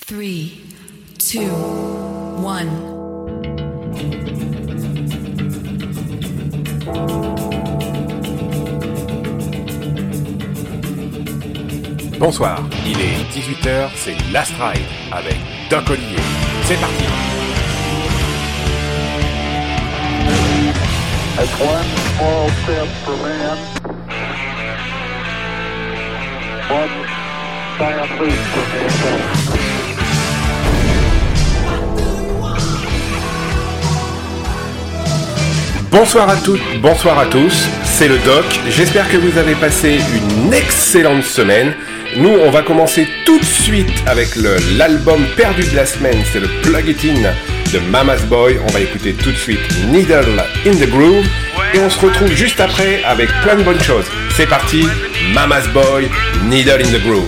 3, 2, 1. Bonsoir, il est 18h, c'est Last Ride avec Doc Olivier. C'est parti. That's one small step for man, one giant leap for mankind. Bonsoir à toutes, bonsoir à tous, c'est le Doc. J'espère que vous avez passé une excellente semaine. Nous, on va commencer tout de suite avec l'album perdu de la semaine, c'est le Plug It In de Mama's Boy. On va écouter tout de suite Needle in the Groove et on se retrouve juste après avec plein de bonnes choses. C'est parti, Mama's Boy, Needle in the Groove.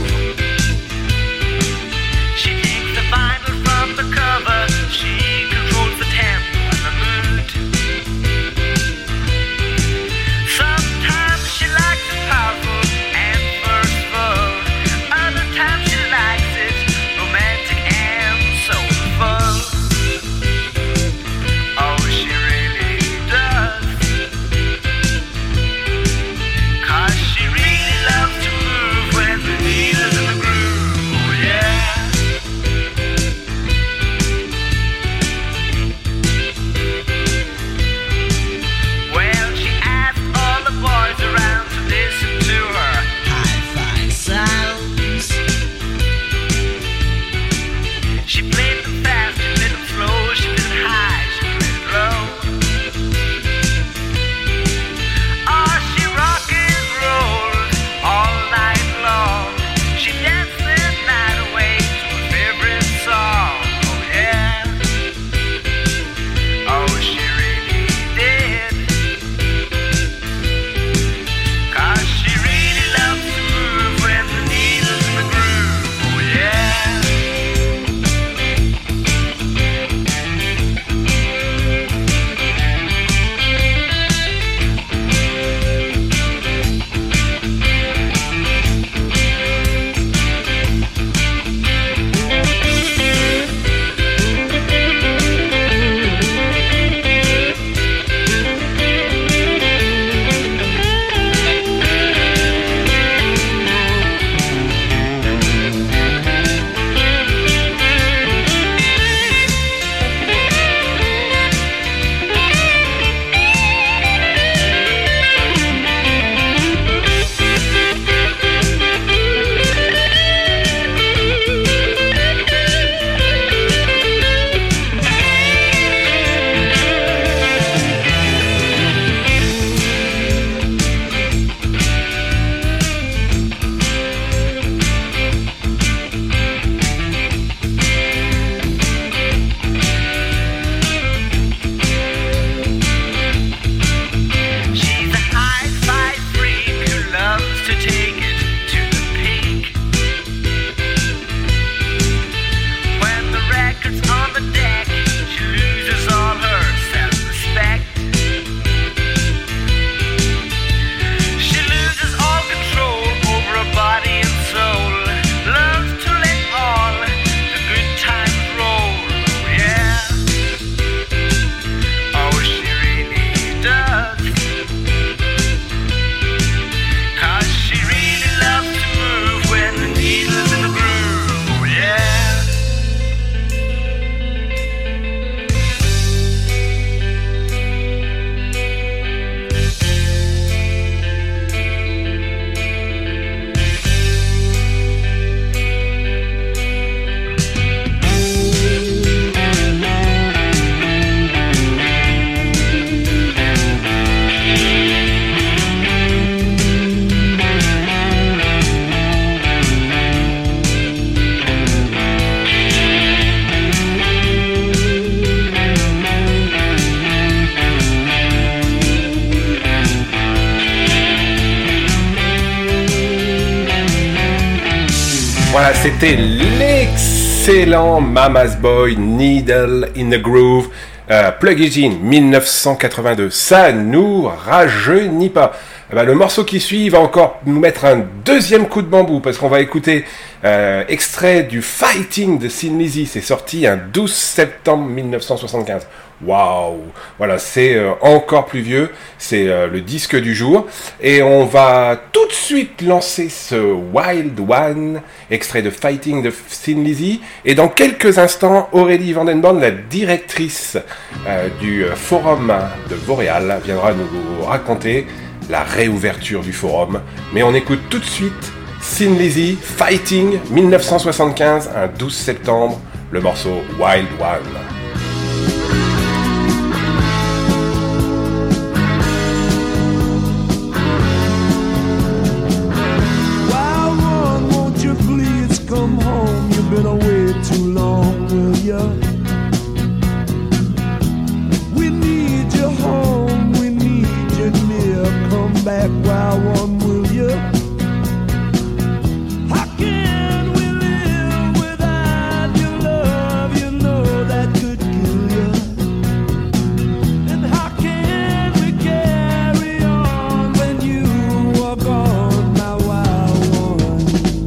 Voilà, c'était l'excellent Mama's Boy, Needle in the Groove, Plug It In, 1982. Ça nous rajeunit pas. Eh ben, le morceau qui suit va encore nous mettre un deuxième coup de bambou parce qu'on va écouter extrait du Fighting de Thin Lizzy. C'est sorti un 12 septembre 1975. Waouh! Voilà, c'est encore plus vieux. C'est le disque du jour. Et on va tout de suite lancer ce Wild One, extrait de Fighting de Thin Lizzy. Et dans quelques instants, Aurélie Vandenborn, la directrice du forum de Vauréal, viendra nous raconter la réouverture du forum. Mais on écoute tout de suite Thin Lizzy, Fighting, 1975, un 12 septembre, le morceau Wild One. Come home, you've been away too long, will ya? We need you home, we need you near. Come back, wild one, will ya? How can we live without your love? You know that could kill ya. And how can we carry on when you are gone, my wild one?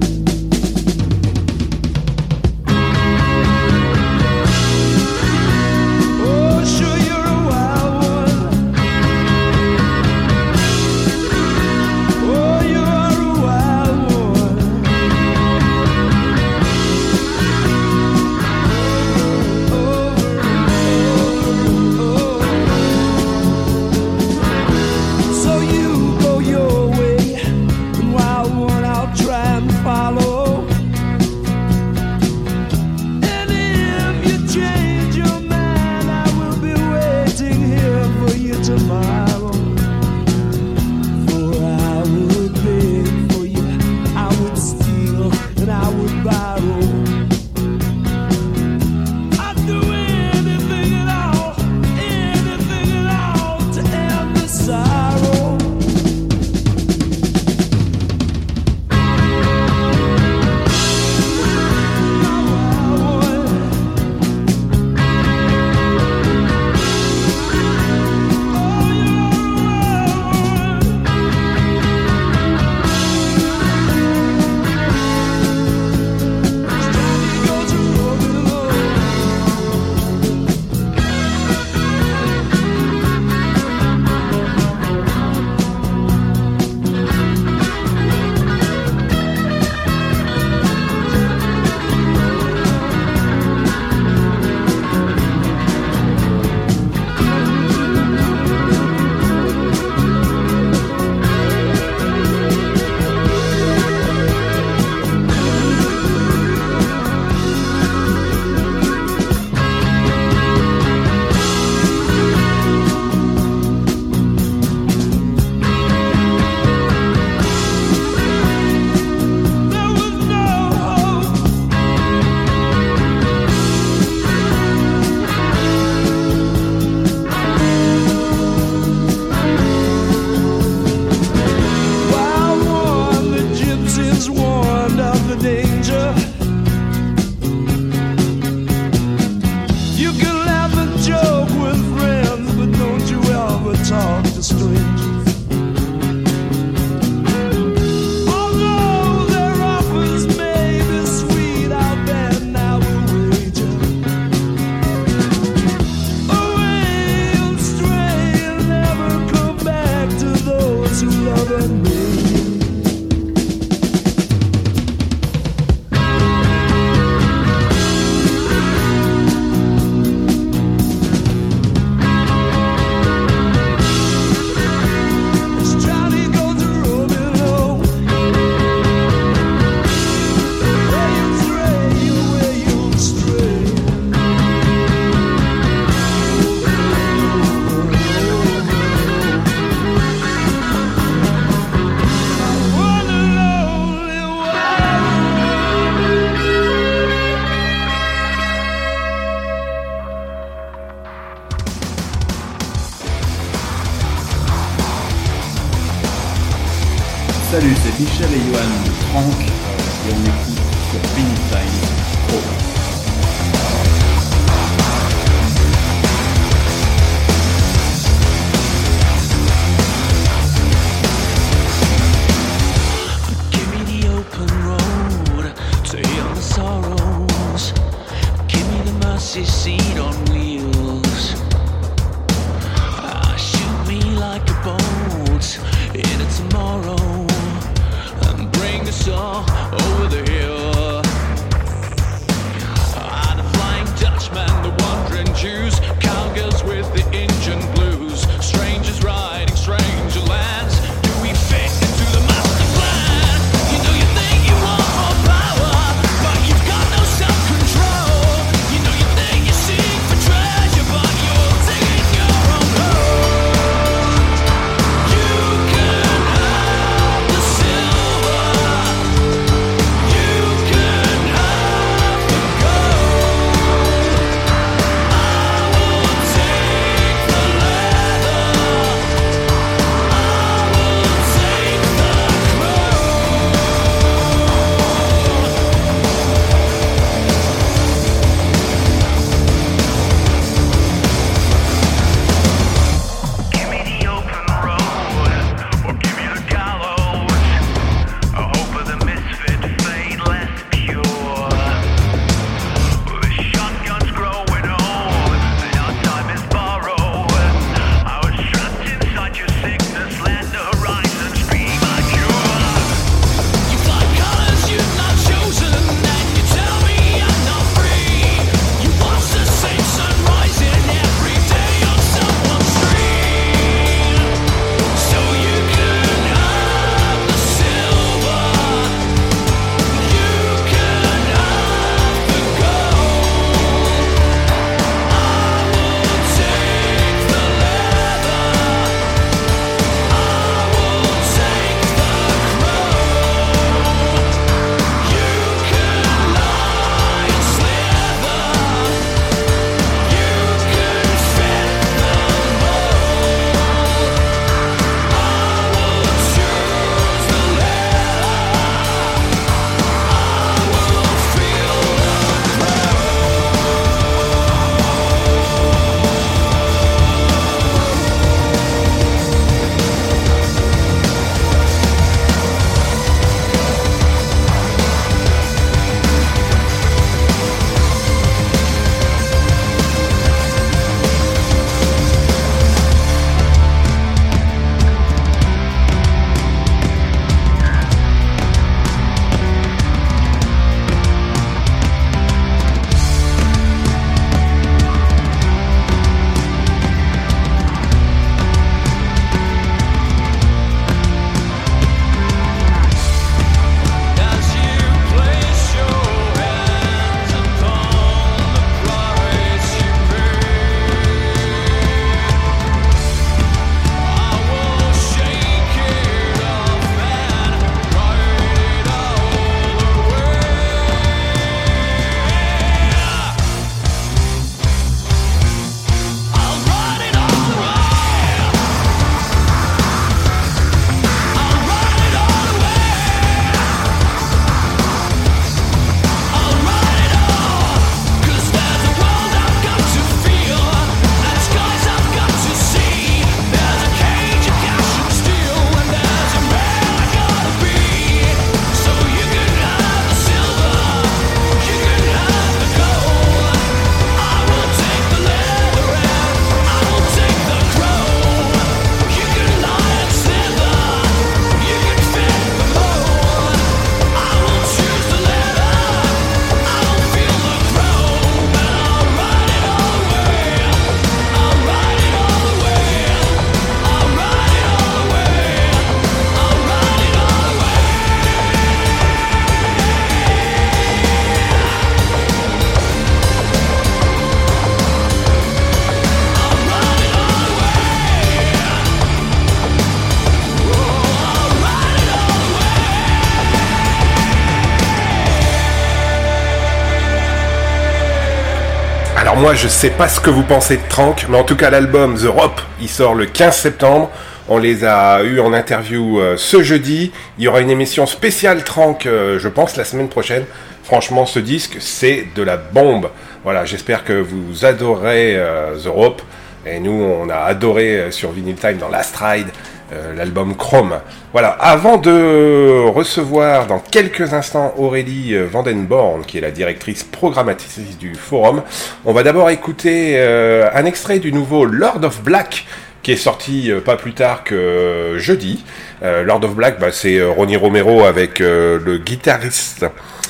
Salut, c'est Michel et Johan de Franck et on écoute sur Vinny Time Pro. seat on wheels. Shoot me like a boat in a tomorrow and bring us all over the hill. The Flying Dutchman, the wandering Jews, cowgirls with the Indian blues, strangers riding stranger lands. Do we fit into the master plan? You know you think you want more power, but you've got no self-control. You know you think you seek for treasure, but you're digging your own hole. You can have the silver, you can have the gold. I will take the leather, I will take the crown. Give me the open road, or give me the gallows. A hope of the misfit fade less pure. The shotgun's growing old, and our time is borrowed. I was trapped inside your sickness, let the horizons be my cure. You fly colors you've not chosen, and you tell me I'm not free. You watch the same sun rising every day on someone's street. So you can have the silver, you can have the gold. I will take the leather, I will take the crown. You can lie and slither, you can fit the mold. I will choose the leather, I will feel the crown. As you place your hands upon the price you pay, I will shake it off and write it all away. I'll write it all away. I'll write it all away. I'll write it all, 'cause there's a world I've got to feel, and skies I've got to see. There's a cage of cash and steel, and there's a man I gotta be. So you can have the silver, you can have the gold. I will take the leather and I will take the crown. You can lie and slither, you can fit the mold. I will choose the leather, I will feel the crown. But I'll write it all away, I'll write it all away, I'll write it all away, I'll write it all away. I'll write it all away. Oh, I'll write it all Alors moi je sais pas ce que vous pensez de Trank, mais en tout cas l'album The Rope, il sort le 15 septembre. On les a eus en interview ce jeudi. Il y aura une émission spéciale Trank, je pense, la semaine prochaine. Franchement, ce disque, c'est de la bombe. Voilà, j'espère que vous adorez The Rope. Et nous, on a adoré sur Vinyl Time dans Last Ride l'album Chrome. Voilà, avant de recevoir dans quelques instants Aurélie Vandenborn, qui est la directrice programmatrice du forum, on va d'abord écouter un extrait du nouveau Lord of Black, qui est sorti pas plus tard que jeudi. Lord of Black, c'est Ronnie Romero avec le guitariste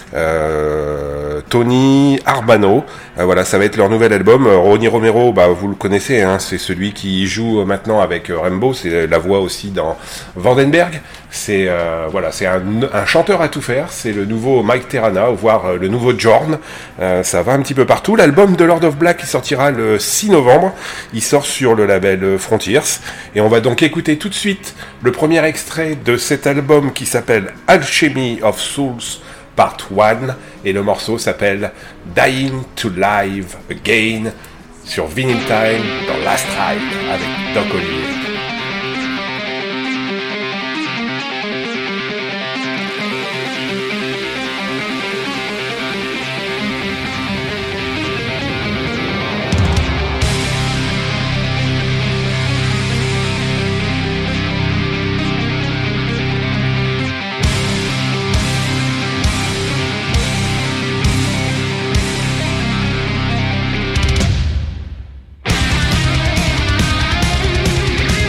Tony Arbano. Voilà, ça va être leur nouvel album. Ronnie Romero, vous le connaissez, hein, c'est celui qui joue maintenant avec Rainbow, c'est la voix aussi dans Vandenberg. C'est c'est un chanteur à tout faire. C'est le nouveau Mike Terrana, voire le nouveau Jorn. Ça va un petit peu partout. L'album de Lord of Black, il sortira le 6 novembre. Il sort sur le label Frontiers. Et on va donc écouter tout de suite le premier extrait de cet album qui s'appelle Alchemy of Souls Part 1. Et le morceau s'appelle Dying to Live Again sur Vinyl Time dans Last Ride avec Doc Olivier. Dying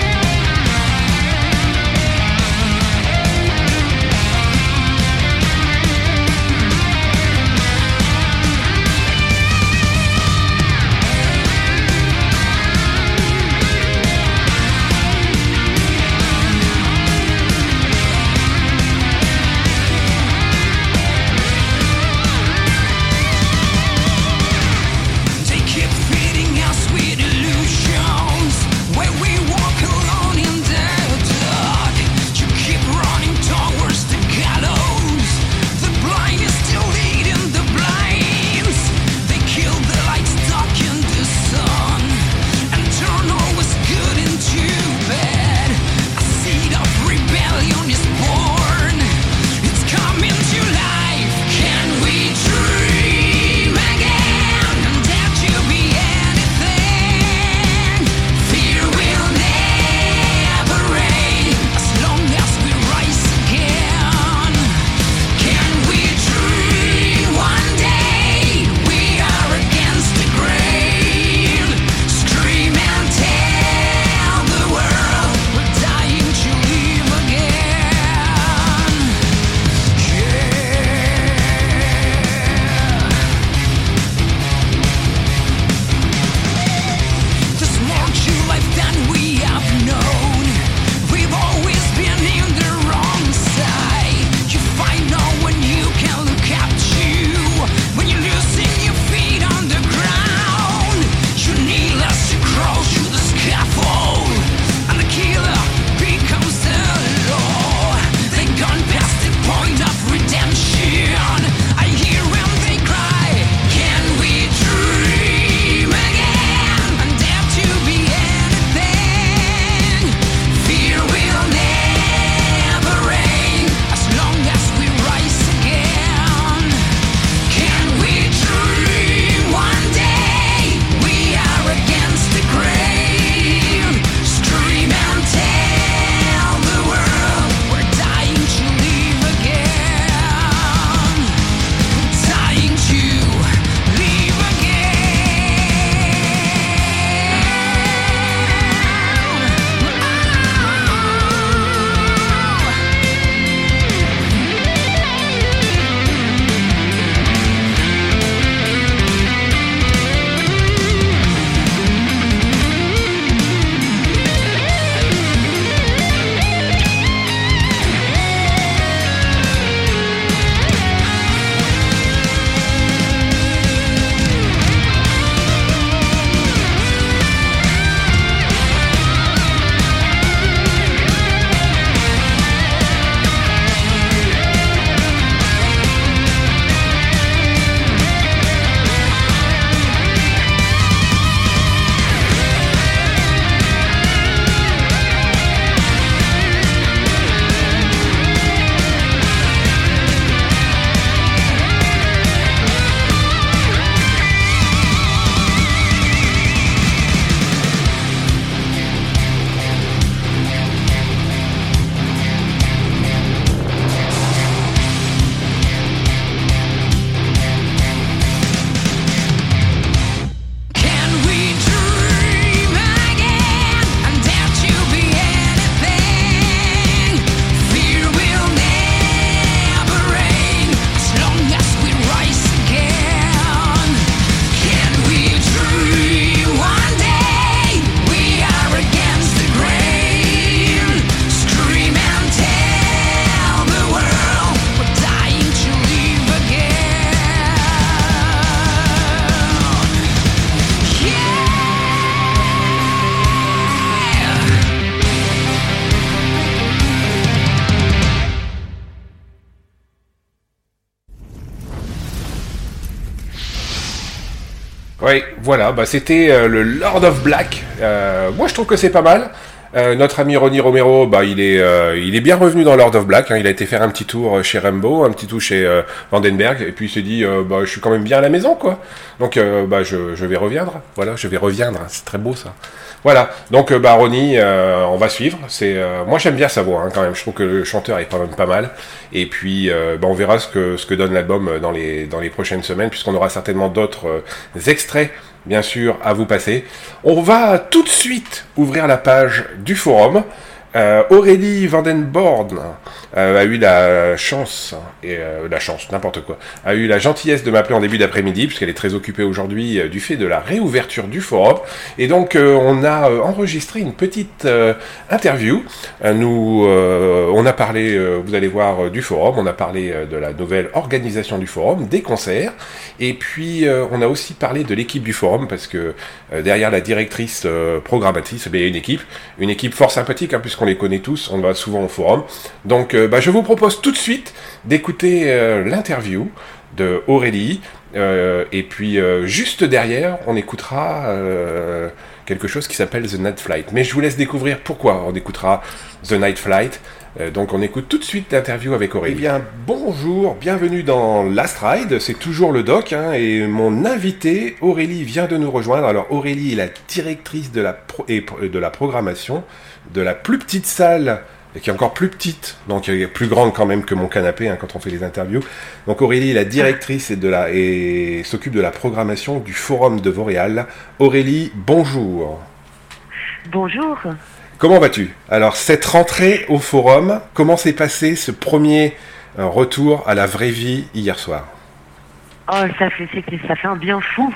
Oui, voilà, bah c'était le Lord of Black. Moi, je trouve que c'est pas mal. Notre ami Ronnie Romero, bah il est bien revenu dans Lord of Black. Hein. Il a été faire un petit tour chez Rambo, un petit tour chez Vandenberg, et puis il s'est dit, bah je suis quand même bien à la maison, quoi. Donc bah je vais reviendre. Voilà, je vais reviendre. C'est très beau ça. Voilà. Donc bah Ronnie, on va suivre. Moi j'aime bien sa voix hein, quand même. Je trouve que le chanteur est quand même pas mal. Et puis bah on verra ce que donne l'album dans les prochaines semaines, puisqu'on aura certainement d'autres extraits. Bien sûr, à vous passer. On va tout de suite ouvrir la page du forum. Aurélie Vandenborn a eu la chance, n'importe quoi, a eu la gentillesse de m'appeler en début d'après-midi, puisqu'elle est très occupée aujourd'hui du fait de la réouverture du forum. Et donc, on a enregistré une petite interview. On a parlé, vous allez voir, du forum, on a parlé de la nouvelle organisation du forum, des concerts, et puis on a aussi parlé de l'équipe du forum, parce que derrière la directrice programmatrice, il y a une équipe fort sympathique, hein, puisqu'on les connaît tous, on va souvent au forum. Donc je vous propose tout de suite d'écouter l'interview de Aurélie, et puis juste derrière, on écoutera quelque chose qui s'appelle The Night Flight. Mais je vous laisse découvrir pourquoi on écoutera The Night Flight. Donc on écoute tout de suite l'interview avec Aurélie. Eh bien bonjour, bienvenue dans Last Ride, c'est toujours le doc, hein, et mon invité Aurélie vient de nous rejoindre. Alors Aurélie est la directrice de la programmation de la plus petite salle, qui est encore plus petite, donc elle est plus grande quand même que mon canapé hein, quand on fait les interviews. Donc Aurélie est la directrice et s'occupe de la programmation du Forum de Vauréal. Aurélie, bonjour. Bonjour. Comment vas-tu? Alors cette rentrée au Forum, comment s'est passé ce premier retour à la vraie vie hier soir? Oh, ça fait un bien fou.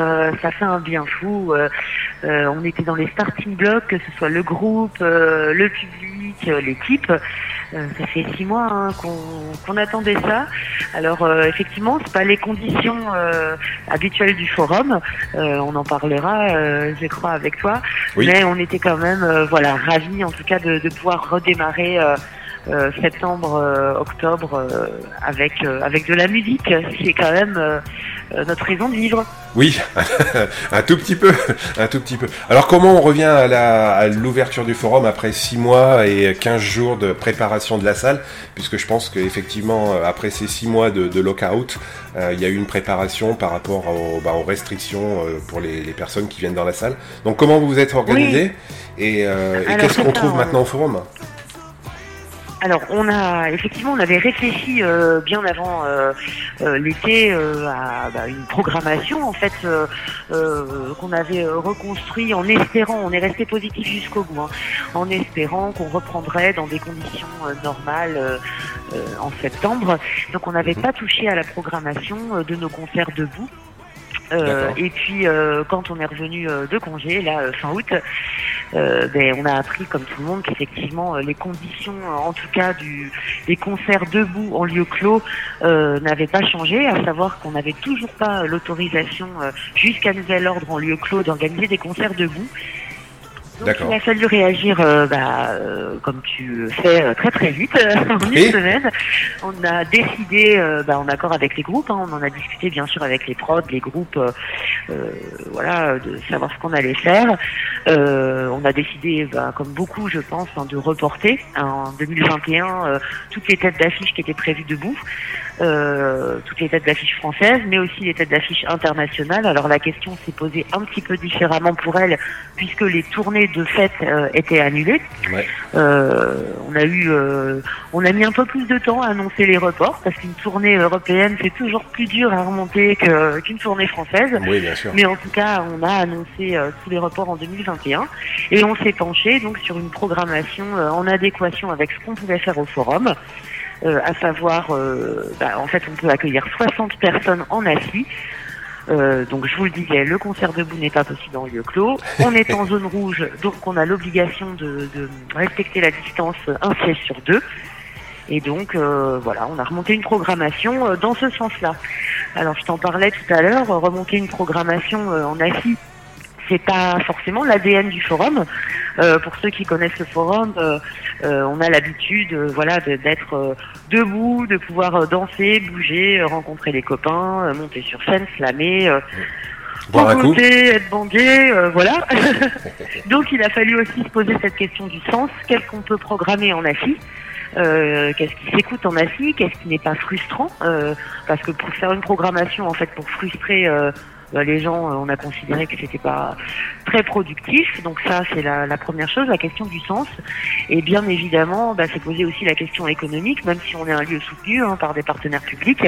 On était dans les starting blocks, que ce soit le groupe, le public, l'équipe. Ça fait 6 mois hein, qu'on attendait ça. Alors effectivement, c'est pas les conditions habituelles du forum. On en parlera, je crois, avec toi. Oui. Mais on était quand même, ravis en tout cas de pouvoir redémarrer. Septembre, octobre, avec de la musique, c'est quand même notre raison de vivre. Oui, un tout petit peu. Alors comment on revient à l'ouverture du forum après 6 mois et 15 jours de préparation de la salle, puisque je pense qu'effectivement après ces 6 mois de lockout, il y a eu une préparation par rapport aux restrictions pour les personnes qui viennent dans la salle. Donc comment vous vous êtes organisé et qu'est-ce qu'on trouve maintenant au forum? Alors on avait réfléchi bien avant l'été à une programmation en fait qu'on avait reconstruit en espérant, on est resté positif jusqu'au bout, hein, en espérant qu'on reprendrait dans des conditions normales en septembre. Donc on n'avait pas touché à la programmation de nos concerts debout. Et puis quand on est revenu de congé là fin août, on a appris comme tout le monde qu'effectivement les conditions en tout cas des concerts debout en lieu clos n'avaient pas changé, à savoir qu'on n'avait toujours pas l'autorisation jusqu'à nouvel ordre en lieu clos d'organiser des concerts debout. Donc il a fallu réagir comme tu fais très très vite en une semaine. On a décidé en accord avec les groupes, hein, on en a discuté bien sûr avec les prods, les groupes, de savoir ce qu'on allait faire. On a décidé, comme beaucoup je pense, de reporter en 2021 toutes les têtes d'affiche qui étaient prévues debout. Toutes les têtes d'affiche françaises, mais aussi les têtes d'affiche internationales. Alors la question s'est posée un petit peu différemment pour elles, puisque les tournées de fête étaient annulées. Ouais. On a mis un peu plus de temps à annoncer les reports, parce qu'une tournée européenne c'est toujours plus dur à remonter qu'une tournée française. Oui, bien sûr. Mais en tout cas, on a annoncé tous les reports en 2021 et on s'est penché donc sur une programmation en adéquation avec ce qu'on pouvait faire au forum. À savoir, en fait, on peut accueillir 60 personnes en assis. Donc, je vous le disais, le concert debout n'est pas possible en lieu clos. On est en zone rouge, donc on a l'obligation de respecter la distance un siège sur 2. Et donc, on a remonté une programmation dans ce sens-là. Alors, je t'en parlais tout à l'heure, remonter une programmation en assis, c'est pas forcément l'ADN du forum. Pour ceux qui connaissent le forum, on a l'habitude, d'être debout, de pouvoir danser, bouger, rencontrer les copains, monter sur scène, slammer. Boire un coup. côté, être bandé, voilà. Donc il a fallu aussi se poser cette question du sens. Qu'est-ce qu'on peut programmer en AFI? Qu'est-ce qui s'écoute en AFI? Qu'est-ce qui n'est pas frustrant? Parce que pour faire une programmation, en fait, pour frustrer les gens, on a considéré que c'était pas très productif. Donc ça, c'est la première chose, la question du sens. Et bien évidemment, c'est poser aussi la question économique, même si on est un lieu soutenu par des partenaires publics.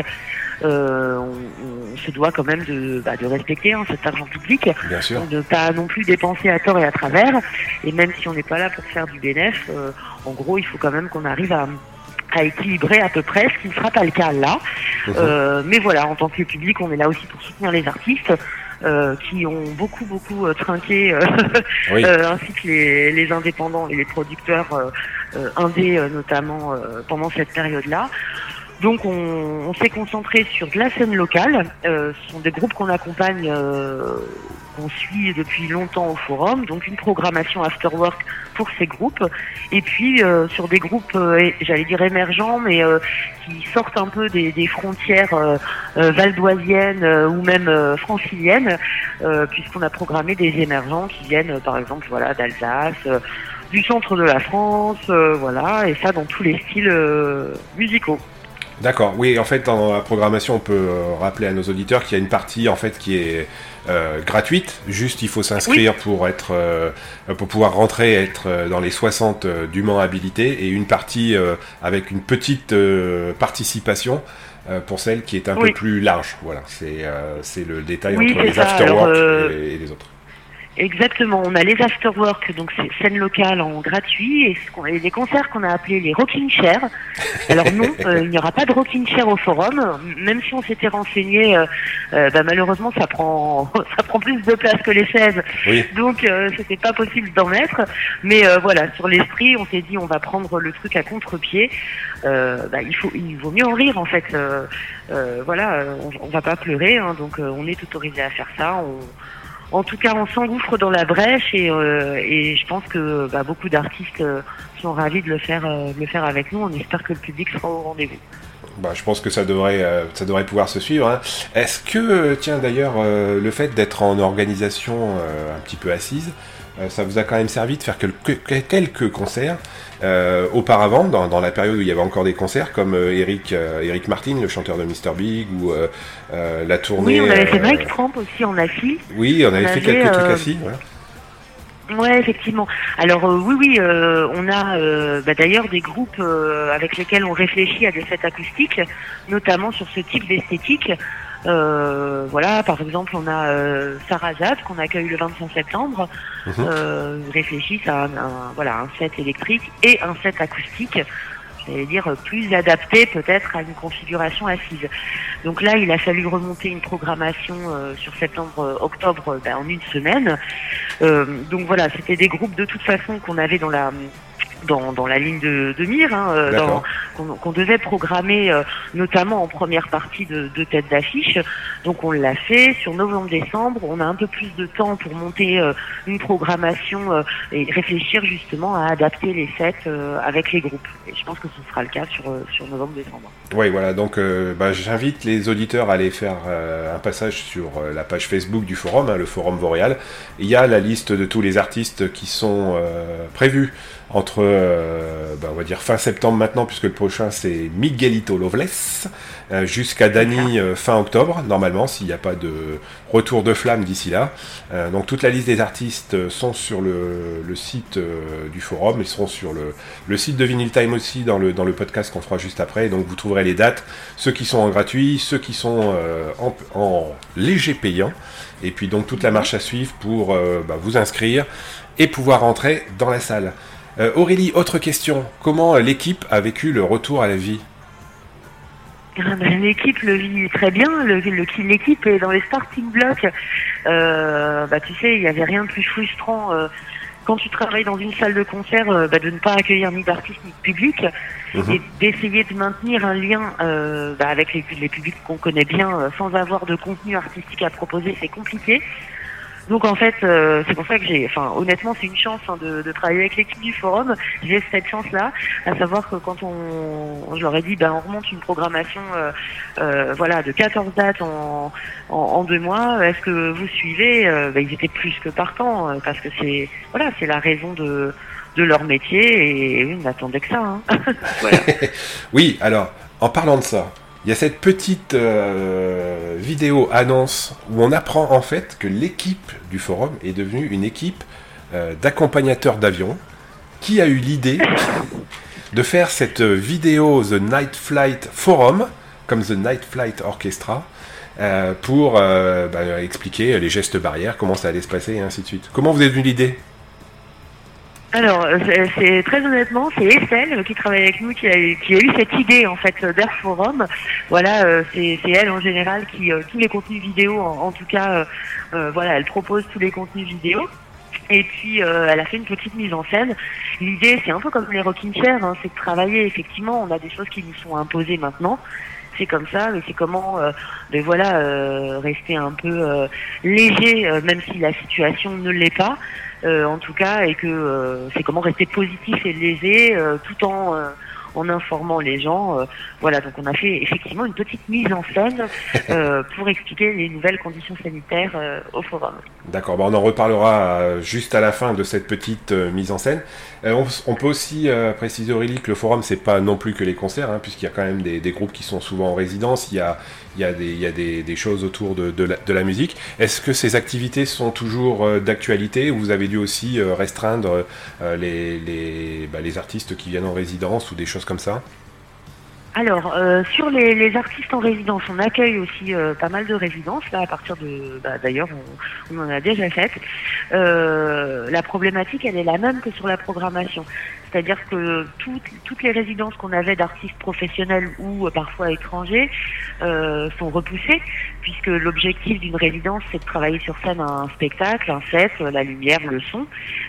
On se doit quand même de respecter cet argent public, Bien sûr. de ne pas non plus dépenser à tort et à travers. Et même si on n'est pas là pour faire du bénéfice, en gros, il faut quand même qu'on arrive à équilibrer à peu près, ce qui ne sera pas le cas là. Mais voilà, en tant que public, on est là aussi pour soutenir les artistes qui ont beaucoup trinqué, Oui. ainsi que les indépendants et les producteurs indés notamment pendant cette période-là. Donc on s'est concentré sur de la scène locale. Ce sont des groupes qu'on accompagne, qu'on suit depuis longtemps au forum. Donc une programmation after work pour ces groupes. Et puis sur des groupes, j'allais dire émergents, mais qui sortent un peu des frontières valdoisiennes ou même franciliennes, puisqu'on a programmé des émergents qui viennent par exemple d'Alsace, du centre de la France, et ça dans tous les styles musicaux. D'accord, oui, en fait, dans la programmation, on peut rappeler à nos auditeurs qu'il y a une partie, en fait, qui est gratuite. Juste, il faut s'inscrire pour pouvoir rentrer, être dans les 60 dûment habilités, et une partie avec une petite participation pour celle qui est un peu plus large. Voilà, c'est le détail entre les afterwork et les autres. Exactement, on a les afterwork, donc c'est scène locale en gratuit, et les concerts qu'on a appelés les rocking chairs. Alors non, il n'y aura pas de rocking chair au forum, même si on s'était renseigné, malheureusement ça prend plus de place que les chaises, oui. Donc c'était pas possible d'en mettre. Mais sur l'esprit, on s'est dit on va prendre le truc à contre-pied. Il vaut mieux en rire en fait. On va pas pleurer, donc on est autorisé à faire ça. En tout cas, on s'engouffre dans la brèche et je pense que beaucoup d'artistes sont ravis de le faire avec nous. On espère que le public sera au rendez-vous. Je pense que ça devrait pouvoir se suivre. Hein. Est-ce que, tiens d'ailleurs, le fait d'être en organisation un petit peu assise, ça vous a quand même servi de faire quelques concerts auparavant, dans la période où il y avait encore des concerts, comme Eric Martin, le chanteur de Mr. Big, ou la tournée... Oui, on avait fait Mike Tramp aussi en assis. Oui, on avait fait quelques trucs assis, voilà. Ouais, effectivement. Alors on a d'ailleurs des groupes avec lesquels on réfléchit à des sets acoustiques, notamment sur ce type d'esthétique. Par exemple, on a Sarah Zad qu'on accueille le 25 septembre. Réfléchissent à un set électrique et un set acoustique. J'allais dire plus adapté peut-être à une configuration assise. Donc là, il a fallu remonter une programmation sur septembre-octobre en une semaine. Donc voilà, c'était des groupes de toute façon qu'on avait dans la ligne de mire, qu'on devait programmer notamment en première partie de tête d'affiche. Donc on l'a fait sur novembre-décembre. On a un peu plus de temps pour monter une programmation et réfléchir justement à adapter les sets avec les groupes. Et je pense que ce sera le cas sur novembre-décembre. Oui, voilà. Donc j'invite les auditeurs à aller faire un passage sur la page Facebook du forum, le forum Vauréal. Il y a la liste de tous les artistes qui sont prévus entre, on va dire fin septembre maintenant, puisque le prochain c'est Miguelito Loveless, jusqu'à Dany fin octobre, normalement, s'il n'y a pas de retour de flamme d'ici là. Donc toute la liste des artistes sont sur le site du forum, ils seront sur le site de Vinyl Time aussi, dans le podcast qu'on fera juste après. Donc vous trouverez les dates, ceux qui sont en gratuit, ceux qui sont en léger payant, et puis donc toute la marche à suivre pour vous inscrire et pouvoir rentrer dans la salle. Aurélie, autre question. Comment l'équipe a vécu le retour à la vie ? L'équipe le vit très bien. L'équipe est dans les starting blocks. Tu sais, il n'y avait rien de plus frustrant quand tu travailles dans une salle de concert de ne pas accueillir ni d'artistes ni de public, et d'essayer de maintenir un lien avec les publics qu'on connaît bien sans avoir de contenu artistique à proposer, c'est compliqué. Donc en fait, c'est pour ça que honnêtement, c'est une chance de travailler avec l'équipe du forum. J'ai cette chance-là, à savoir que quand je leur ai dit, on remonte une programmation, de 14 dates en 2 mois. Est-ce que vous suivez ils étaient plus que partants parce que c'est la raison de leur métier et ils n'attendaient que ça. Hein. Voilà. Oui, alors, en parlant de ça, il y a cette petite vidéo annonce où on apprend en fait que l'équipe du forum est devenue une équipe d'accompagnateurs d'avion qui a eu l'idée de faire cette vidéo The Night Flight Forum, comme The Night Flight Orchestra, pour expliquer les gestes barrières, comment ça allait se passer et ainsi de suite. Comment vous êtes venu l'idée ? Alors, c'est très honnêtement, c'est Estelle qui travaille avec nous qui a eu cette idée en fait d'Air Forum. Voilà, c'est elle en général qui tous les contenus vidéo, en tout cas, elle propose tous les contenus vidéo. Et puis elle a fait une petite mise en scène. L'idée, c'est un peu comme les rocking chairs, hein, c'est de travailler. Effectivement, on a des choses qui nous sont imposées maintenant. C'est comme ça, mais c'est comment rester un peu léger, même si la situation ne l'est pas. En tout cas, et que c'est comment rester positif et léger tout en informant les gens. Donc on a fait effectivement une petite mise en scène pour expliquer les nouvelles conditions sanitaires au forum. D'accord, on en reparlera juste à la fin de cette petite mise en scène. On peut aussi préciser, Aurélie, que le forum, c'est pas non plus que les concerts, hein, puisqu'il y a quand même des groupes qui sont souvent en résidence, il y a des choses autour de la musique. Est-ce que ces activités sont toujours d'actualité, ou vous avez dû aussi restreindre les artistes qui viennent en résidence ou des choses comme ça ? Alors, sur les artistes en résidence, on accueille aussi pas mal de résidences. Là, à partir de... d'ailleurs, on en a déjà fait. La problématique, elle est la même que sur la programmation. C'est-à-dire que toutes les résidences qu'on avait d'artistes professionnels ou parfois étrangers sont repoussées, puisque l'objectif d'une résidence, c'est de travailler sur scène un spectacle, un set, la lumière, le son,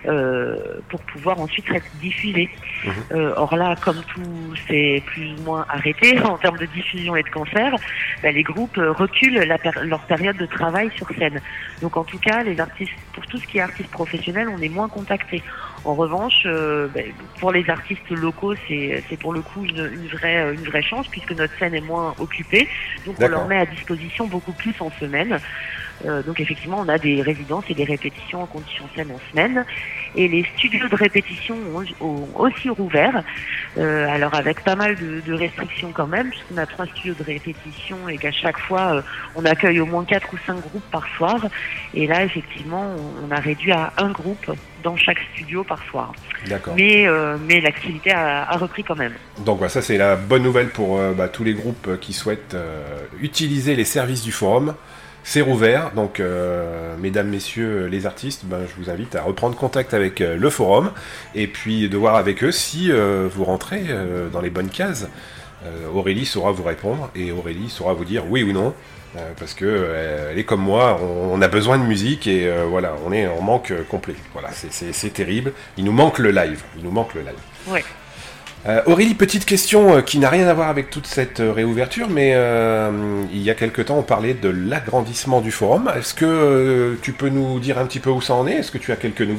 pour pouvoir ensuite être diffusé. Or là, comme tout s'est plus ou moins arrêté en termes de diffusion et de concert, les groupes reculent leur période de travail sur scène. Donc en tout cas, les artistes, pour tout ce qui est artistes professionnels, on est moins contactés. En revanche, pour les artistes locaux, c'est pour le coup une vraie chance, puisque notre scène est moins occupée. Donc on leur met à disposition beaucoup plus en semaine. Donc effectivement, on a des résidences et des répétitions en conditions scène en semaine. Et les studios de répétition ont aussi rouvert, alors avec pas mal de restrictions quand même, puisqu'on a 3 studios de répétition et qu'à chaque fois, on accueille au moins 4 ou 5 groupes par soir. Et là, effectivement, on a réduit à 1 groupe dans chaque studio par soir. D'accord. Mais l'activité a repris quand même. Donc ça, c'est la bonne nouvelle pour tous les groupes qui souhaitent utiliser les services du forum. C'est rouvert, donc mesdames, messieurs les artistes, je vous invite à reprendre contact avec le forum et puis de voir avec eux si vous rentrez dans les bonnes cases. Aurélie saura vous répondre et Aurélie saura vous dire oui ou non, parce que elle est comme moi, on a besoin de musique et on est en manque complet. Voilà, c'est terrible. Il nous manque le live. Ouais. Aurélie, petite question qui n'a rien à voir avec toute cette réouverture, mais il y a quelque temps on parlait de l'agrandissement du forum. Est-ce que tu peux nous dire un petit peu où ça en est ? Est-ce que tu as quelques nouvelles ?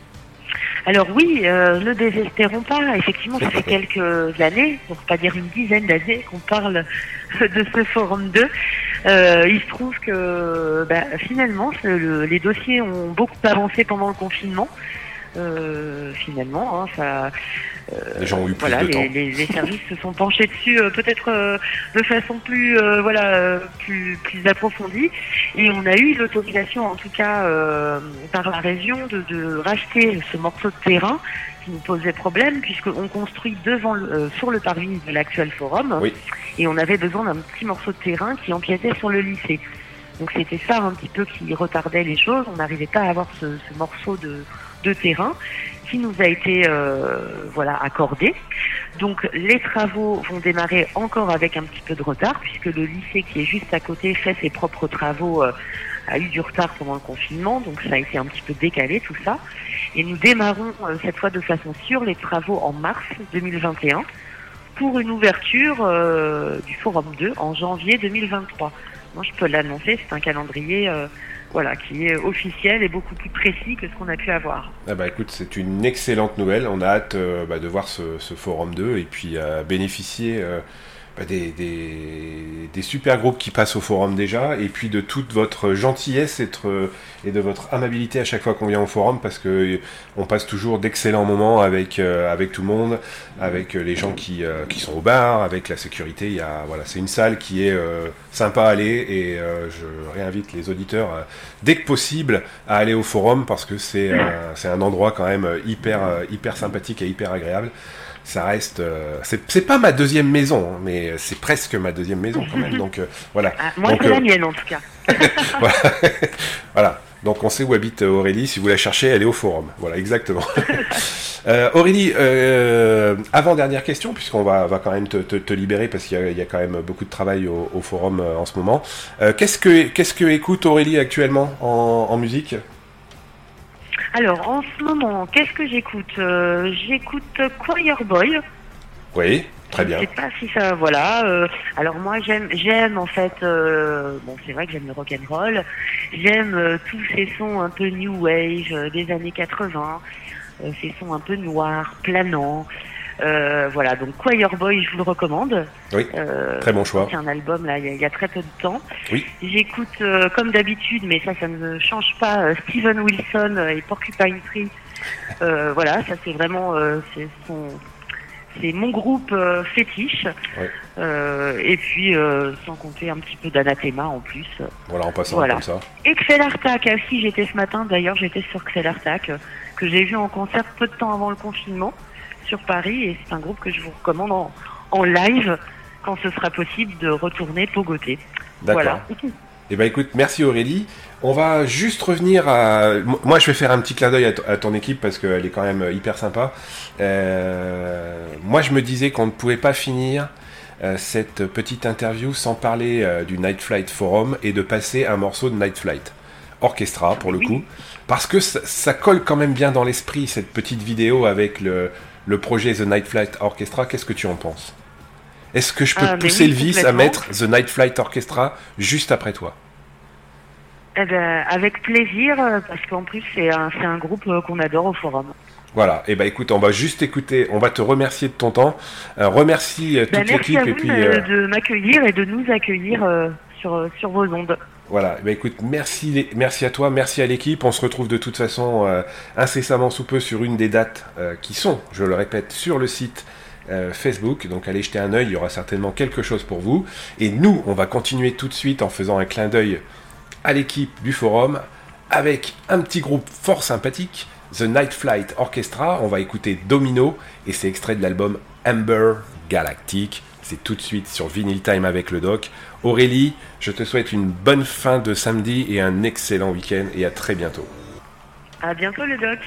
Alors oui, ne désespérons pas. Effectivement, ça fait quelques années, pour pas dire une dizaine d'années, qu'on parle de ce forum 2. Il se trouve que finalement, les dossiers ont beaucoup avancé pendant le confinement. Finalement, les gens ont eu plus de temps. Les services se sont penchés dessus peut-être de façon plus approfondie, et on a eu l'autorisation, en tout cas par la région, de racheter ce morceau de terrain qui nous posait problème, puisqu'on construit sur le parvis de l'actuel forum, oui. Et on avait besoin d'un petit morceau de terrain qui empiétait sur le lycée. Donc c'était ça un petit peu qui retardait les choses. On n'arrivait pas à avoir ce morceau de terrain qui nous a été accordé. Donc les travaux vont démarrer encore avec un petit peu de retard, puisque le lycée qui est juste à côté fait ses propres travaux, a eu du retard pendant le confinement, donc ça a été un petit peu décalé tout ça. Et nous démarrons cette fois de façon sûre les travaux en mars 2021 pour une ouverture du Forum 2 en janvier 2023. Moi je peux l'annoncer, c'est un calendrier voilà, qui est officiel et beaucoup plus précis que ce qu'on a pu avoir. Ah bah écoute, c'est une excellente nouvelle. On a hâte de voir ce Forum 2 et puis bénéficier des super groupes qui passent au Forum déjà, et puis de toute votre gentillesse et de votre amabilité à chaque fois qu'on vient au Forum, parce que on passe toujours d'excellents moments avec tout le monde, avec les gens qui sont au bar, avec la sécurité. C'est une salle qui est sympa à aller, et je réinvite les auditeurs dès que possible à aller au Forum, parce que c'est un endroit quand même hyper sympathique et hyper agréable. Ça reste, c'est pas ma deuxième maison, hein, mais c'est presque ma deuxième maison quand même. Donc voilà. Ah, moi, donc, c'est la mienne en tout cas. voilà. Voilà. Donc on sait où habite Aurélie. Si vous la cherchez, elle est au Forum. Voilà, exactement. Aurélie, avant-dernière question, puisqu'on va quand même te libérer, parce qu'il y a quand même beaucoup de travail au Forum en ce moment. Qu'est-ce que écoute Aurélie actuellement en musique ? Alors, en ce moment, qu'est-ce que j'écoute J'écoute Choir Boy. Oui, très bien. Je sais pas si ça, voilà. Alors moi, j'aime en fait. Bon, c'est vrai que j'aime le rock and roll. J'aime tous ces sons un peu new wave des années 80, ces sons un peu noirs, planants. Voilà, donc Choir Boy, je vous le recommande. Oui, très bon choix. C'est un album là, il y a très peu de temps. Oui. J'écoute comme d'habitude, mais ça ne change pas. Steven Wilson et Porcupine Tree. Voilà, ça c'est vraiment c'est mon groupe fétiche. Oui. Et puis sans compter un petit peu d'Anathema en plus. Voilà, en passant Voilà. comme ça. Et Xelartac aussi, j'étais ce matin. D'ailleurs, j'étais sur Xelartac que j'ai vu en concert peu de temps avant le confinement sur Paris, et c'est un groupe que je vous recommande en live quand ce sera possible de retourner pogoter. D'accord. Voilà. Eh ben écoute, merci Aurélie. On va juste revenir à... Moi, je vais faire un petit clin d'œil à ton équipe, parce qu'elle est quand même hyper sympa. Moi, je me disais qu'on ne pouvait pas finir cette petite interview sans parler du Night Flight Forum et de passer un morceau de Night Flight Orchestra, pour le coup. Parce que ça colle quand même bien dans l'esprit, cette petite vidéo avec le projet The Night Flight Orchestra. Qu'est-ce que tu en penses ? Est-ce que je peux pousser le vice à mettre The Night Flight Orchestra juste après toi ? Eh ben, avec plaisir, parce qu'en plus c'est un groupe qu'on adore au forum. Voilà, et écoute, on va juste écouter, on va te remercier de ton temps, remercie toute l'équipe. Merci à vous et puis, de m'accueillir et de nous accueillir sur vos ondes. Voilà, écoute, merci à toi, merci à l'équipe. On se retrouve de toute façon incessamment sous peu sur une des dates qui sont, je le répète, sur le site Facebook. Donc allez jeter un œil, il y aura certainement quelque chose pour vous. Et nous, on va continuer tout de suite en faisant un clin d'œil à l'équipe du forum avec un petit groupe fort sympathique, The Night Flight Orchestra. On va écouter Domino et c'est extrait de l'album Amber Galactic. C'est tout de suite sur Vinyl Time avec le doc. Aurélie, je te souhaite une bonne fin de samedi et un excellent week-end, et à très bientôt. À bientôt le doc.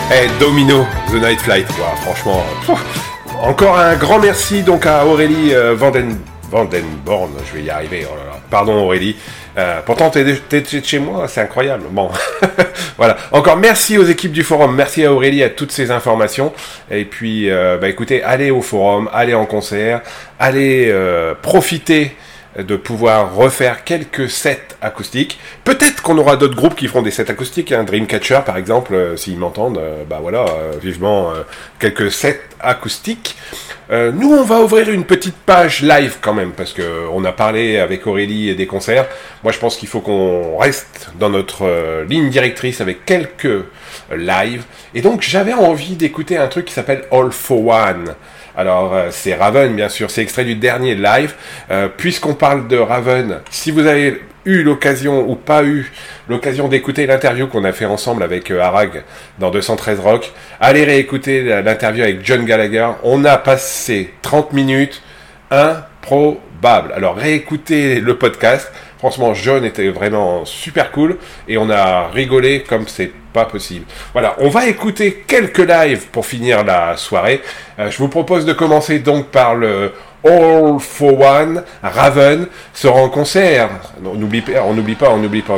Domino, The Night Flight, quoi, franchement. Encore un grand merci donc à Aurélie Vandenborn, je vais y arriver, oh là là. Pardon Aurélie. Pourtant t'es de chez moi, c'est incroyable. Bon, voilà. Encore merci aux équipes du forum, merci à Aurélie, à toutes ces informations. Et puis, écoutez, allez au forum, allez en concert, allez profiter de pouvoir refaire quelques sets acoustiques. Peut-être qu'on aura d'autres groupes qui feront des sets acoustiques, hein, Dreamcatcher par exemple, s'ils m'entendent, vivement quelques sets acoustiques. Nous, on va ouvrir une petite page live quand même, parce que on a parlé avec Aurélie des concerts. Moi, je pense qu'il faut qu'on reste dans notre ligne directrice avec quelques lives. Et donc, j'avais envie d'écouter un truc qui s'appelle All for One. Alors, c'est Raven, bien sûr, c'est extrait du dernier live. Puisqu'on parle de Raven, si vous avez eu l'occasion ou pas eu l'occasion d'écouter l'interview qu'on a fait ensemble avec Arag dans 213 Rock, allez réécouter l'interview avec John Gallagher. On a passé 30 minutes improbables. Alors, réécoutez le podcast. Franchement, John était vraiment super cool et on a rigolé comme c'est pas possible. Voilà, on va écouter quelques lives pour finir la soirée. Je vous propose de commencer donc par le All for One. Raven sera en concert. On n'oublie pas.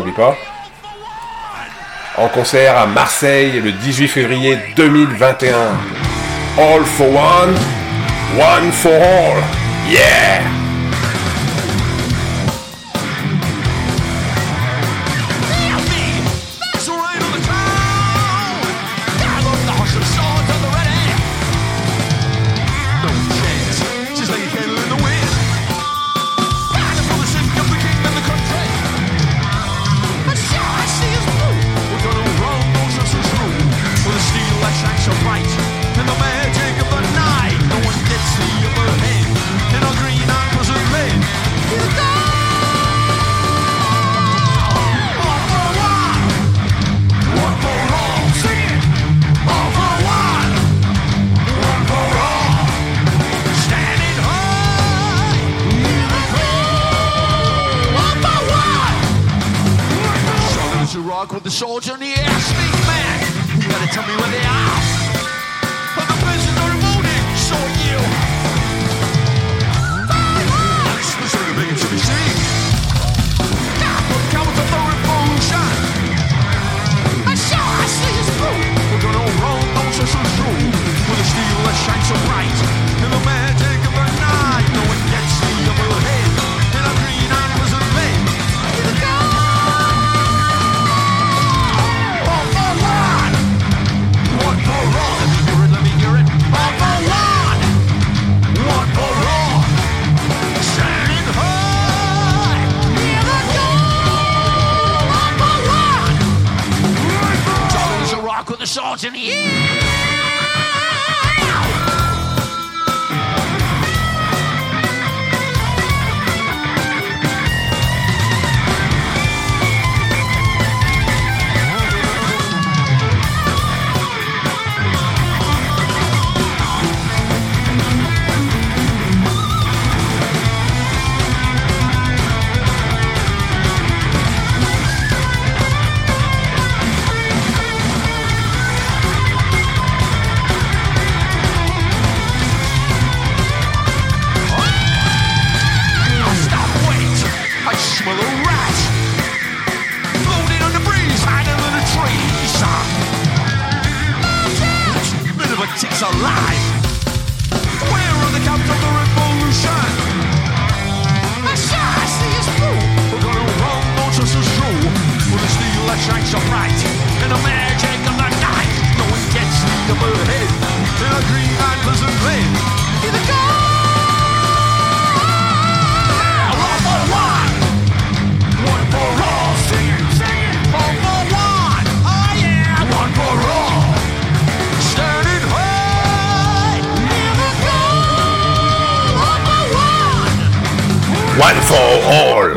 En concert à Marseille le 18 février 2021. All for One, One for All. Yeah! With the soldier in the air, sneak man. You gotta tell me where they are. But the prisons are revolting, so are you. This is big to be seen. Come to the revolution. I see it's true. We're gonna run those are so true. With the steel that shines so bright. In the magic of the night. No one gets the upper hand. In a green animals and red. In the God. With the swords in the air. Alive. Where are the cops of the revolution? I see it's true. We're gonna run monsters as true. With the steel that shines so bright. And the magic of the night. No one gets the upper head. In a green and pleasant red. In the God. One for one. One for all. Sing it, sing it. All for one. Oh yeah. One for all. Standing high. One for all.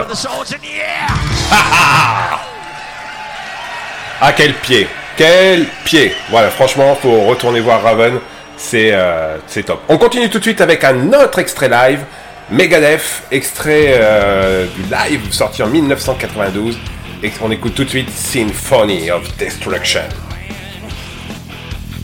Ah, quel pied. Voilà, franchement, faut retourner voir Raven, c'est top. On continue tout de suite avec un autre extrait live, Megadeth, extrait du live sorti en 1992, et on écoute tout de suite Symphony of Destruction.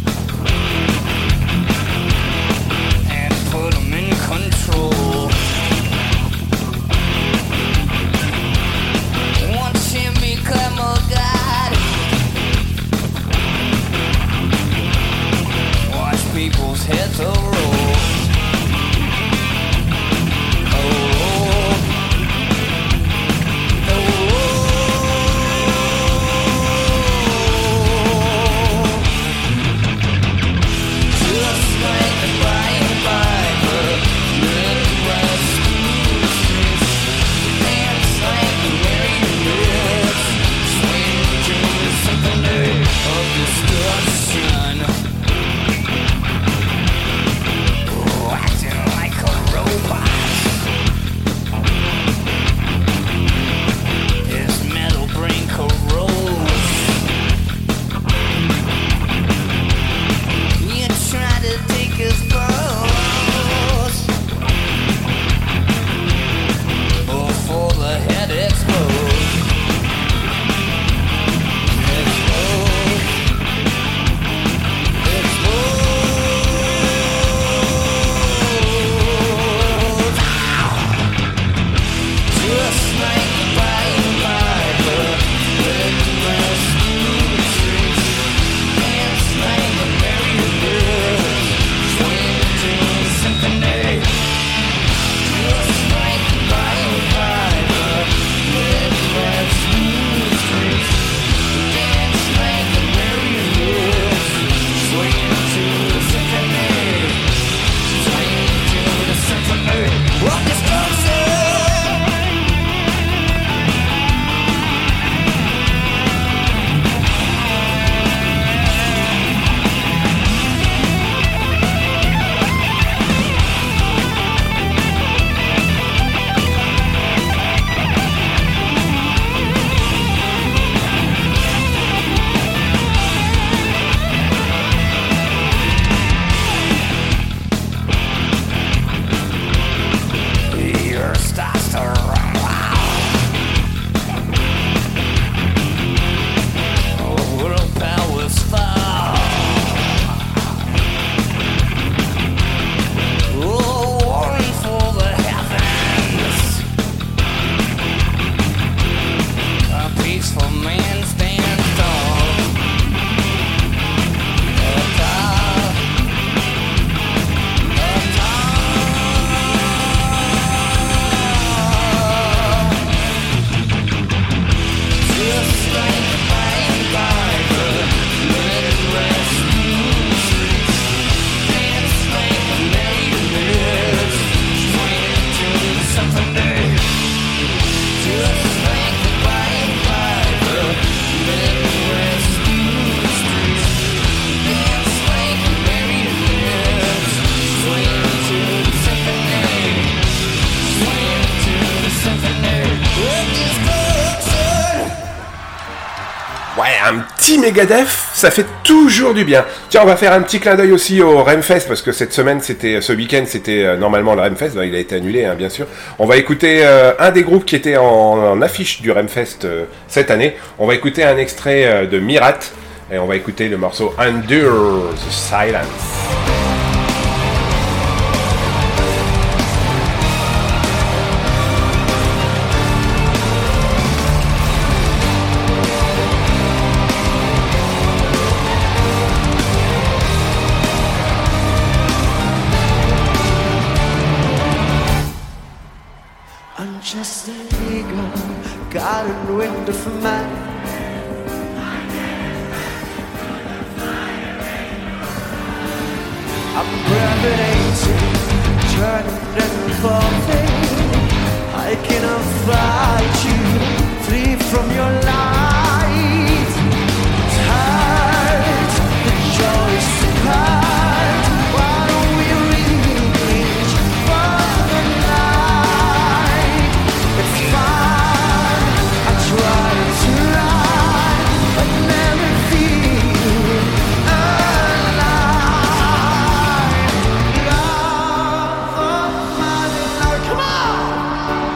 petit Megadeth, ça fait toujours du bien. Tiens, on va faire un petit clin d'œil aussi au Remfest, parce que ce week-end, c'était normalement le Remfest, il a été annulé, hein, bien sûr. On va écouter un des groupes qui était en affiche du Remfest cette année. On va écouter un extrait de Mirat, et on va écouter le morceau Endure the Silence. I'm just an eagle, got a window for man. I'm gravitating, turning and revolving. I cannot fight you, flee from your light. It's hard, the joys to hide. Why don't we reach for the light? It's fine, I try to ride, but never feel alive. Love of my life, come on!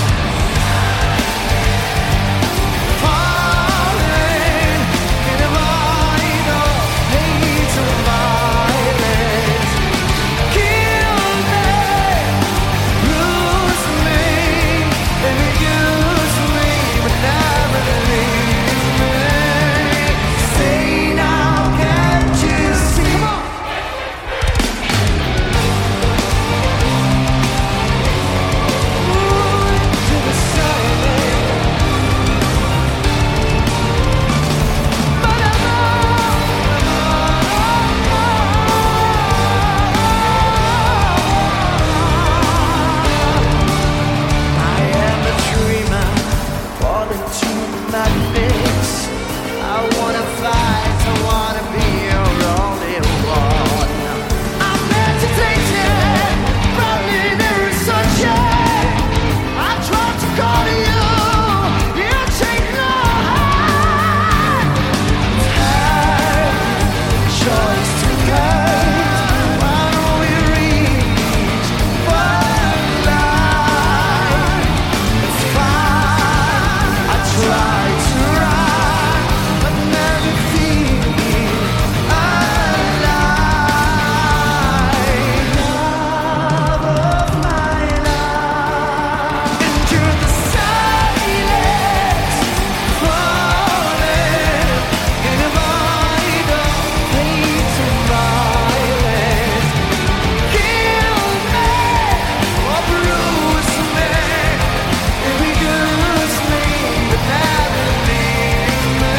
Falling in a void of hate and violence. Kill me, bruise me, and use me, but never leave me. Say now, can't you see? Come on! To the silence. I am a dreamer, falling to madness. I wanna fight, I wanna be your only one. I'm meditating, running in sunshine. I try to call you, you take no hand. Time, choice to guide. Why don't we reach for light? It's fine, I try to ride, but never feel alive. Love of my life, into the silence, falling in a void of hate and violence. Kill me or bruise me, abuse me, but never leave me.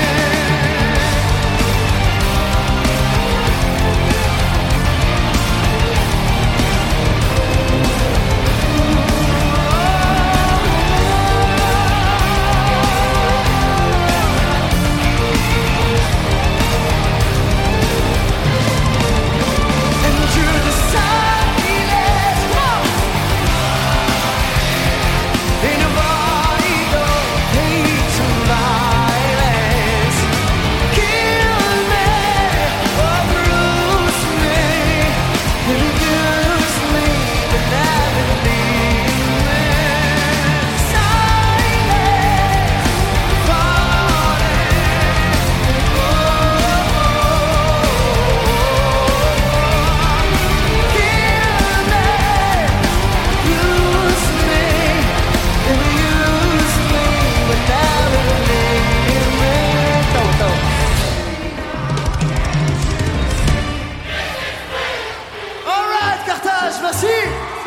Into the silence, come on. In a void of hate and violence. Kill me or bruise me, abuse me, but never leave me. Silence, Carthage, merci.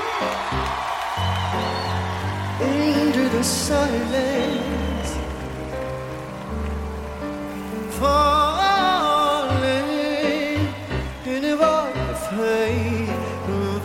Into the silence, falling in a void of hate and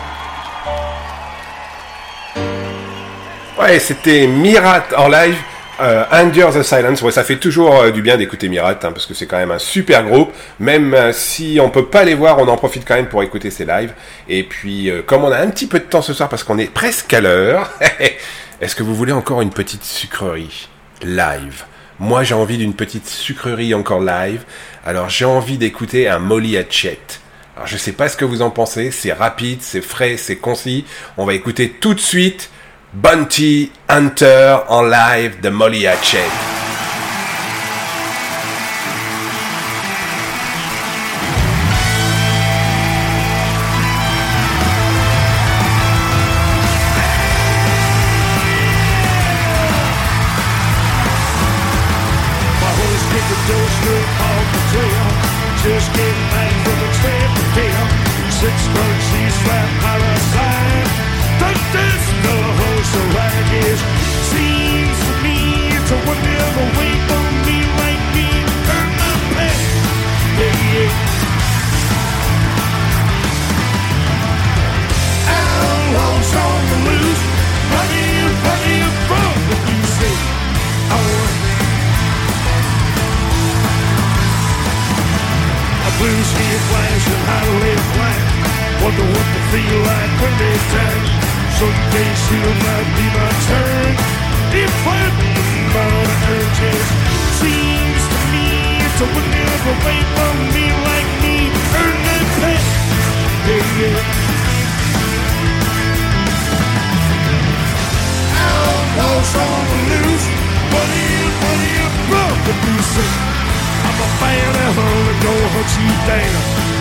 Ouais, c'était Mirat en live. Under the Silence, ouais, ça fait toujours du bien d'écouter Mirat, hein, parce que c'est quand même un super groupe, même si on peut pas les voir, on en profite quand même pour écouter ces lives, et puis comme on a un petit peu de temps ce soir, parce qu'on est presque à l'heure, est-ce que vous voulez encore une petite sucrerie live? Moi j'ai envie d'une petite sucrerie encore live, alors j'ai envie d'écouter un Molly Hatchet. Alors je sais pas ce que vous en pensez, c'est rapide, c'est frais, c'est concis, on va écouter tout de suite Bounty Hunter en live de Molly Hatchet. My horse kicked the door straight off the trail. Just getting back from a trip to tail. 6 months she's flat parasite. Don't this no horse so like is. Seems to me to one never wait for me like me. Earn my pay. Yeah, yeah. Outlaws on the loose. Running from the DC. Blue skin flashing, highway flat. Wonder what they feel like when they turn. Someday soon might be my turn. If I'm my urges, seems to me to never wait for me like me. Earn that pay, yeah, yeah. Outlaws on the loose, buddy, above the blue sea. I'm a fan of her and go hunt you down.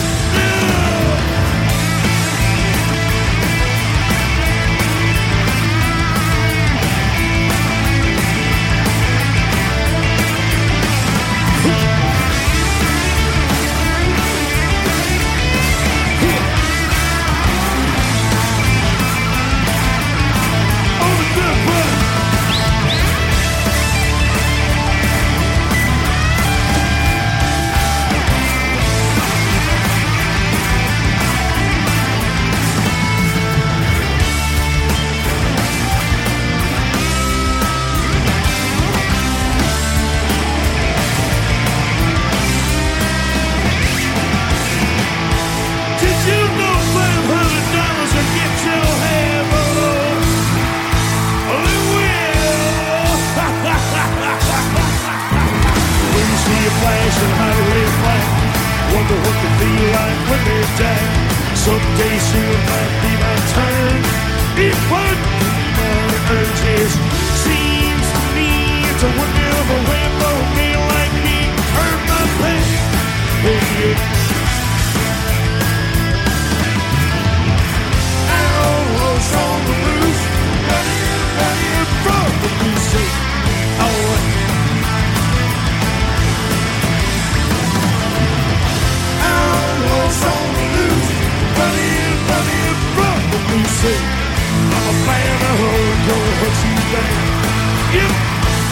Someday soon might be my turn. If what my urges seems to me to never wait for me like me. Earn my pay. Hey, yeah. Outlaws on the loose, running from the blue sea. Outlaws on the loose, running from the blue sea. I'm a fan of her and gonna hunt you down. Yep.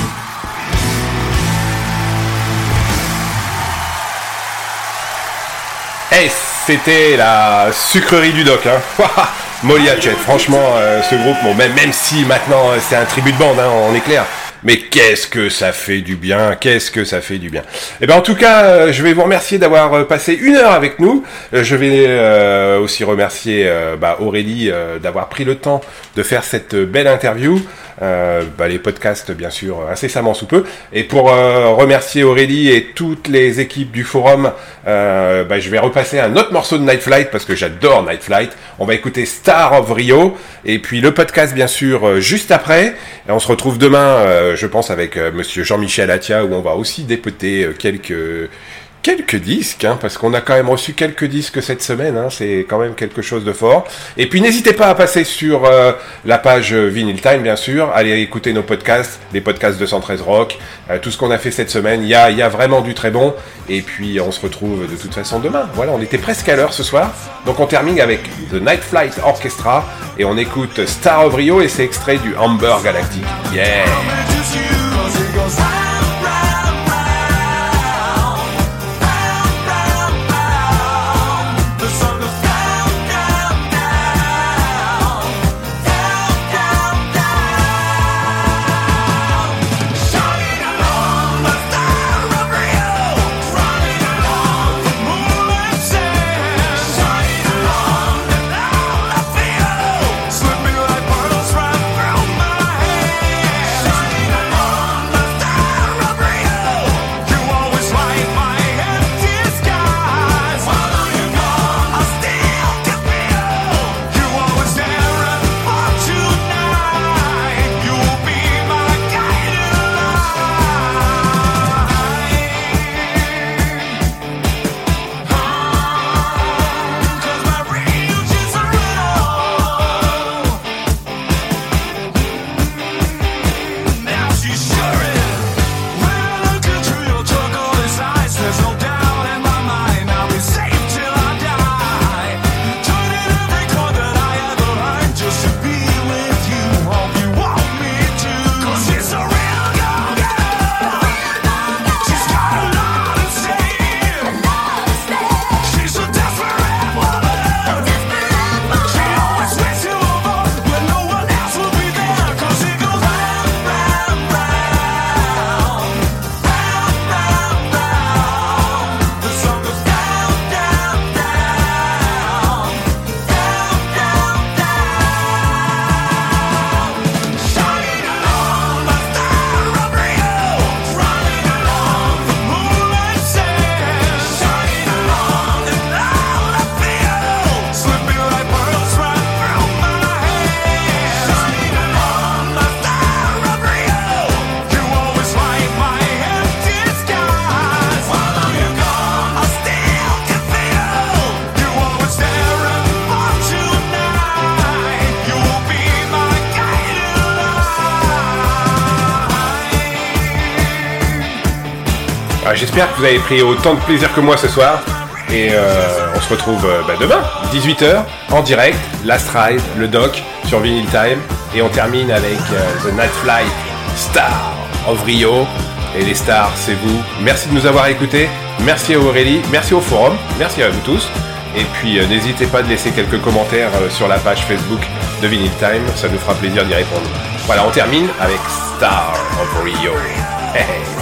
Hey, c'était la sucrerie du doc, hein. Molly Hatchet, franchement, ce groupe, bon, même si maintenant c'est un tribut de bande, hein, on est clair. Mais qu'est-ce que ça fait du bien, qu'est-ce que ça fait du bien. Et ben en tout cas, je vais vous remercier d'avoir passé 1 heure avec nous. Je vais aussi remercier Aurélie d'avoir pris le temps de faire cette belle interview. Les podcasts bien sûr incessamment sous peu. Et pour remercier Aurélie et toutes les équipes du forum, je vais repasser un autre morceau de Night Flight parce que j'adore Night Flight. On va écouter Star of Rio et puis le podcast bien sûr juste après. Et on se retrouve demain, je pense avec monsieur Jean-Michel Atia où on va aussi dépoter quelques disques, hein, parce qu'on a quand même reçu quelques disques cette semaine, hein, c'est quand même quelque chose de fort. Et puis n'hésitez pas à passer sur la page Vinyl Time, bien sûr, allez écouter nos podcasts, les podcasts 213 Rock, tout ce qu'on a fait cette semaine, il y a vraiment du très bon. Et puis on se retrouve de toute façon demain. Voilà, on était presque à l'heure ce soir, donc on termine avec The Night Flight Orchestra et on écoute Star of Rio et c'est extrait du Amber Galactic. Yeah. j'espère que vous avez pris autant de plaisir que moi ce soir. Et on se retrouve demain, 18h, en direct, Last Ride, le doc, sur Vinyl Time. Et on termine avec The Night Flight, Star of Rio. Et les stars, c'est vous. Merci de nous avoir écoutés. Merci à Aurélie, merci au forum, merci à vous tous. Et puis n'hésitez pas de laisser quelques commentaires sur la page Facebook de Vinyl Time, ça nous fera plaisir d'y répondre. Voilà, on termine avec Star of Rio. Hey, hey.